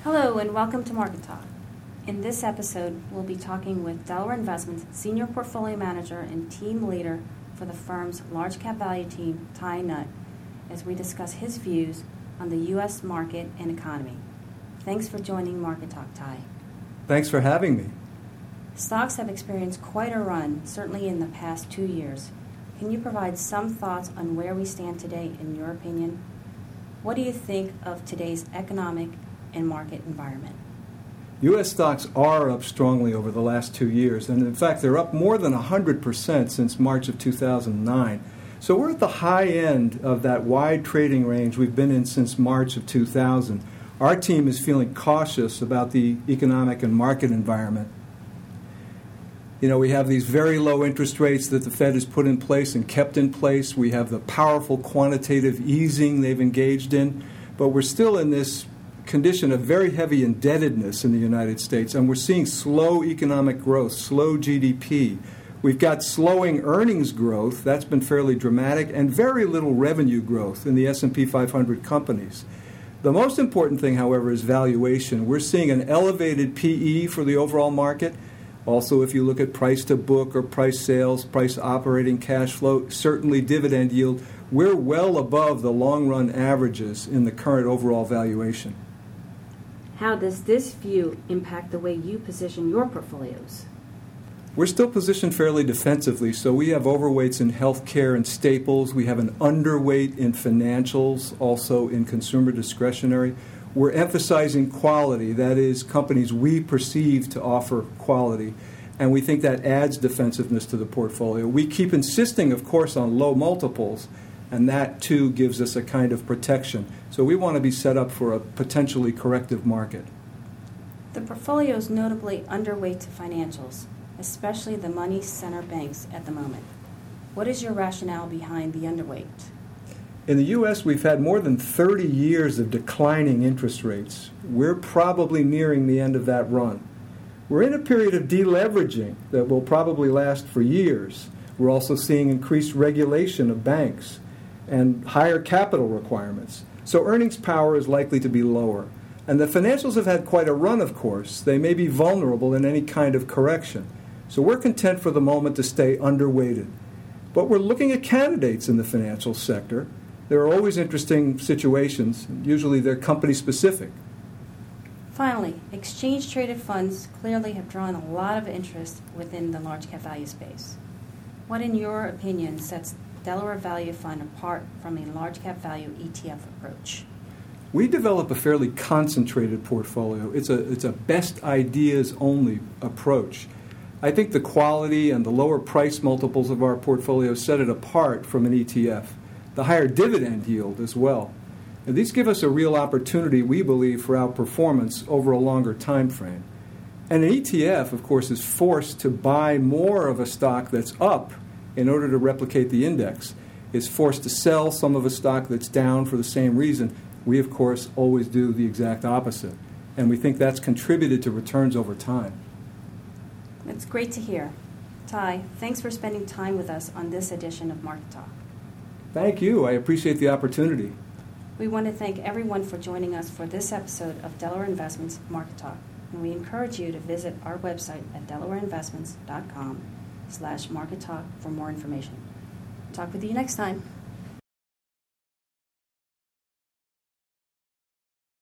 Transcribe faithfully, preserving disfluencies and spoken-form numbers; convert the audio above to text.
Hello and welcome to Market Talk. In this episode, we'll be talking with Delaware Investments Senior Portfolio Manager and Team Leader for the firm's Large Cap Value team, Ty Nutt, as we discuss his views on the U S market and economy. Thanks for joining Market Talk, Ty. Thanks for having me. Stocks have experienced quite a run, certainly in the past two years. Can you provide some thoughts on where we stand today, in your opinion? What do you think of today's economic and market environment? U S stocks are up strongly over the last two years, and in fact, they're up more than one hundred percent since March of two thousand nine. So we're at the high end of that wide trading range we've been in since March of two thousand. Our team is feeling cautious about the economic and market environment. You know, we have these very low interest rates that the Fed has put in place and kept in place. We have the powerful quantitative easing they've engaged in, but we're still in this condition of very heavy indebtedness in the United States, and we're seeing slow economic growth, slow G D P. We've got slowing earnings growth, that's been fairly dramatic, and very little revenue growth in the S and P five hundred companies. The most important thing, however, is valuation. We're seeing an elevated P E for the overall market. Also, if you look at price to book or price sales, price operating cash flow, certainly dividend yield, we're well above the long-run averages in the current overall valuation. How does this view impact the way you position your portfolios? We're still positioned fairly defensively, so we have overweights in healthcare and staples. We have an underweight in financials, also in consumer discretionary. We're emphasizing quality, that is, companies we perceive to offer quality, and we think that adds defensiveness to the portfolio. We keep insisting, of course, on low multiples, and that, too, gives us a kind of protection. So we want to be set up for a potentially corrective market. The portfolio is notably underweight to financials, especially the money center banks at the moment. What is your rationale behind the underweight? In the U S, we've had more than thirty years of declining interest rates. We're probably nearing the end of that run. We're in a period of deleveraging that will probably last for years. We're also seeing increased regulation of banks and higher capital requirements. So earnings power is likely to be lower. And the financials have had quite a run, of course. They may be vulnerable in any kind of correction. So we're content for the moment to stay underweighted. But we're looking at candidates in the financial sector. There are always interesting situations. Usually they're company-specific. Finally, exchange-traded funds clearly have drawn a lot of interest within the large cap value space. What, in your opinion, sets Delaware Value Fund apart from a large cap value E T F approach? We develop a fairly concentrated portfolio. It's a, it's a best ideas only approach. I think the quality and the lower price multiples of our portfolio set it apart from an E T F. The higher dividend yield as well. And these give us a real opportunity, we believe, for outperformance over a longer time frame. And an E T F, of course, is forced to buy more of a stock that's up in order to replicate the index. It's forced to sell some of a stock that's down for the same reason. We, of course, always do the exact opposite. And we think that's contributed to returns over time. That's great to hear. Ty, thanks for spending time with us on this edition of Market Talk. Thank you. I appreciate the opportunity. We want to thank everyone for joining us for this episode of Delaware Investments Market Talk. And we encourage you to visit our website at delawareinvestments dot com slash market talk for more information. Talk with you next time.